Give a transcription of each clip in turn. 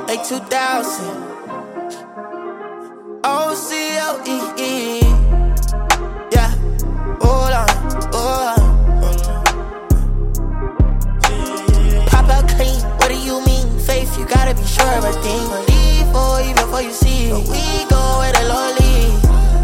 like 2000. OCOEE. Yeah, hold on. Pop out clean, what do you mean? Faith, you gotta be sure of a thing. Believe or even before you see. But we go where the Lord leads.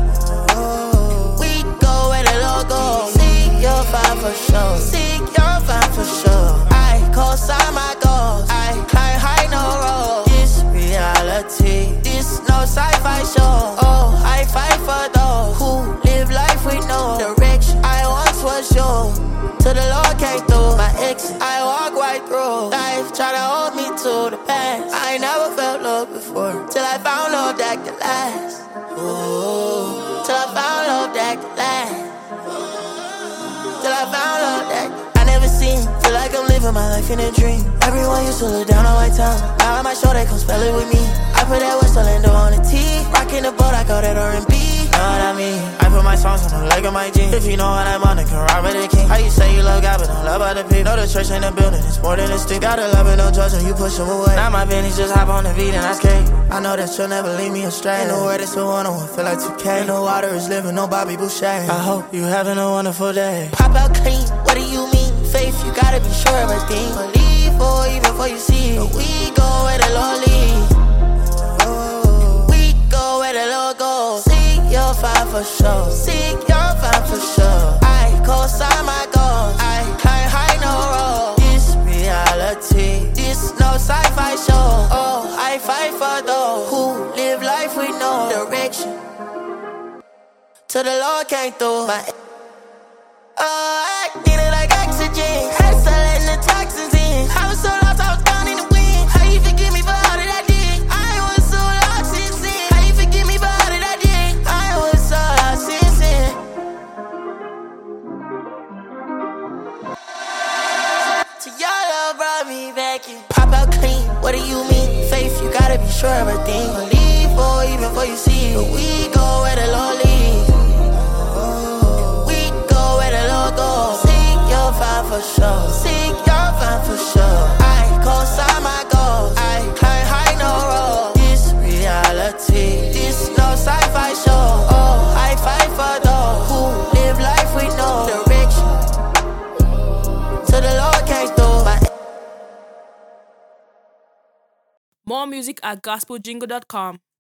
We go where the Lord goes. Seek your find for sure. Seek your find for sure. I co-sign my goals. I climb high, no road. This reality. This no sci-fi show. Oh, I fight for those who live life with no direction. I once was yours. Till the Lord came through my exit. I walk right through life, try to hold me to the past. I never felt love before, till I found love that could last. Ooh, till I found love that could last. Till I found love that I never seen. Feel like I'm living my life in a dream. Everyone used to look down on my town. Now on my show, they come spell it with me. I put that West Orlando on the T. Rockin' the boat, I call that R&B. Know what I mean? I put my songs on the leg of my jeans. If you know what I'm on, then can rob the king. How you say you love God, but don't love other people? Know the church ain't a building, it's more than a stick. Gotta love it, no judge when you push them away. Now my business just hop on the beat and I skate. I know that you'll never leave me astray. In the world, it's a one-on-one, feel like 2K. In the water is living, no Bobby Boucher. I hope you having a wonderful day. Pop out clean, what do you mean? Faith, you gotta be sure of a thing. Believe or even before you see. But we go where the Lord leads. We go where the Lord goes. Seek your find for sure. Seek your find for sure. I co-sign my goals. I climb high, no road. This reality. This no sci-fi show. Oh, I fight for those who live life with no direction. Till the Lord came through my. Oh, I need it like oxygen. Had to start letting the toxins in. I was so lost, I was down in the wind. How you forgive me for all that I did? I was so lost in sin. How you forgive me for all that I did? I was so lost in sin. So your love brought me back in. Pop out clean, what do you mean? Faith, you gotta be sure of a thing. Believe or even before you see. But we go where the Lord leads. Find for sure. Seek your find for sure. I co-sign my goals. I climb high, no road. This reality. This no sci-fi show. Oh, I fight for those who live life with no direction. Till the Lord came through my. More music at gospeljingle.com.